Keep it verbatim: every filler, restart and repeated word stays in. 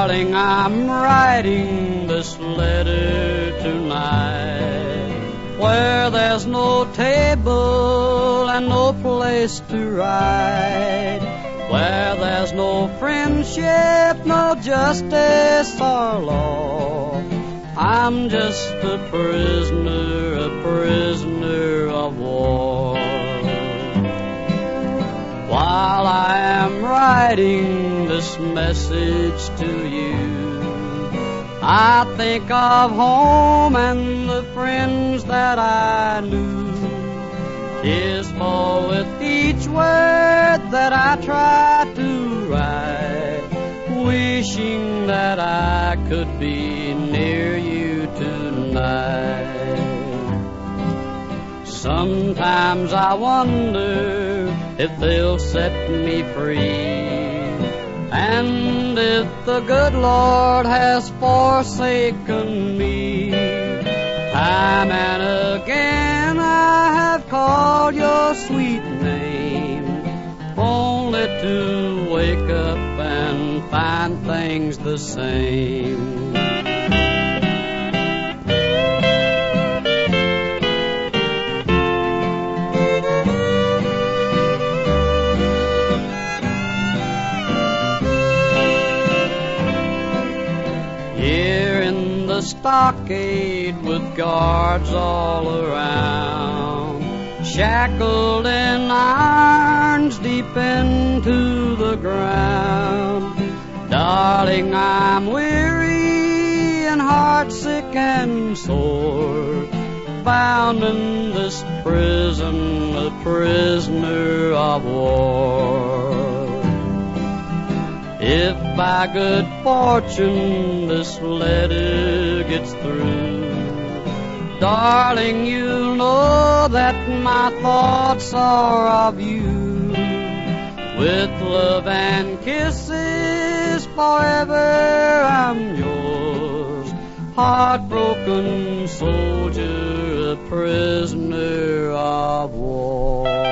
Darling, I'm writing this letter tonight, where there's no table and no place to write, where there's no friendship, no justice or law. I'm just a prisoner, a prisoner of war. While I am writing this message to you, I think of home and the friends that I knew. Tears fall with each word that I try to write, wishing that I could be near you tonight. Sometimes I wonder if they'll set me free, and if the good Lord has forsaken me. Time and again I have called your sweet name, only to wake up and find things the same. The stockade with guards all around, shackled in irons deep into the ground. Darling, I'm weary and heartsick and sore, bound in this prison, a prisoner of war. If by good fortune this letter gets through, darling, you'll know that my thoughts are of you. With love and kisses forever I'm yours, heartbroken soldier, a prisoner of war.